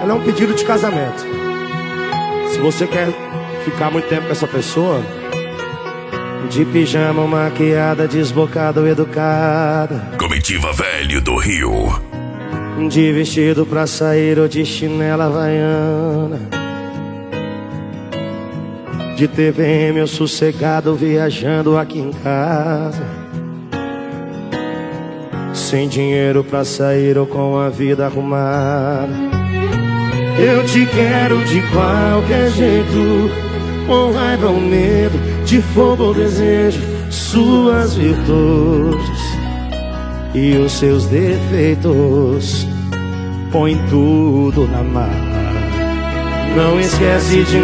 Ela é um pedido de casamento. Se você quer ficar muito tempo com essa pessoa, de pijama, maquiada, desbocada ou educada, Comitiva Velho do Rio. de vestido pra sair ou de chinela havaiana, de TVM ou sossegado viajando aqui em casa, sem dinheiro pra sair ou com a vida arrumada. Eu te quero de qualquer jeito, com raiva ou medo, de fogo ou desejo, suas virtudes e os seus defeitos, põe tudo na mala. Não esquece de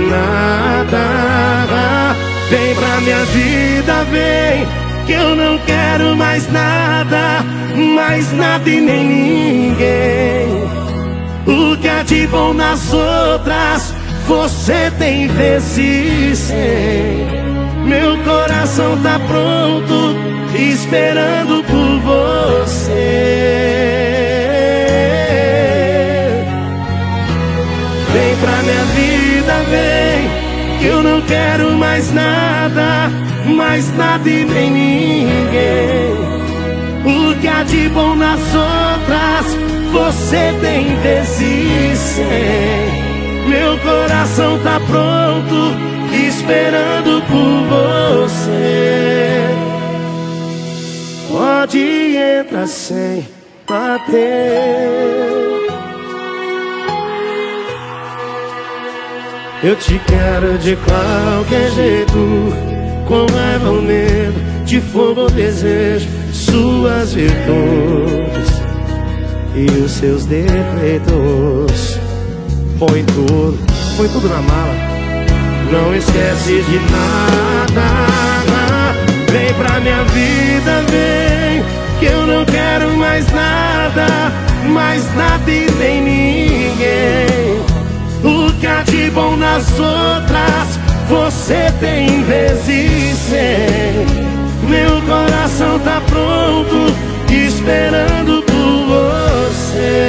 nada, vem pra minha vida, vem, que eu não quero mais nada e nem ninguém. O que há de bom nas outras, você tem vezes 100. Meu coração tá pronto, esperando por você. Vem pra minha vida, vem, que eu não quero mais nada e nem ninguém. O que há de bom nas outras, você tem vezes 100. Meu coração tá pronto, esperando por você. Pode entrar sem bater. Eu te quero de qualquer jeito, com raiva ou medo, de fogo ou desejo, suas virtudes e os seus defeitos, põe tudo na mala. Não esquece de nada, vem pra minha vida, vem, que eu não quero mais nada e nem ninguém. O que há de bom nas outras, você tem vezes 100. Meu coração tá pronto, esperando por você.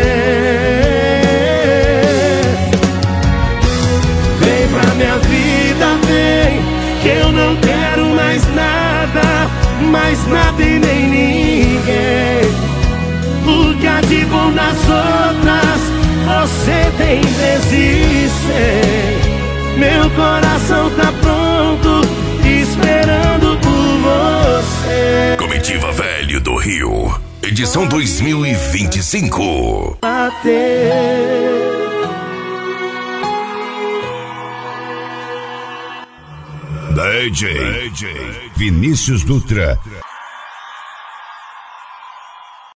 Vem pra minha vida, vem, que eu não quero mais nada e nem ninguém. O que há de bom nas outras, você tem vezes 100. Meu coração tá pronto, esperando por você. Comitiva Velho do Rio, edição 2025. Bater. DJ Vinícius Dutra.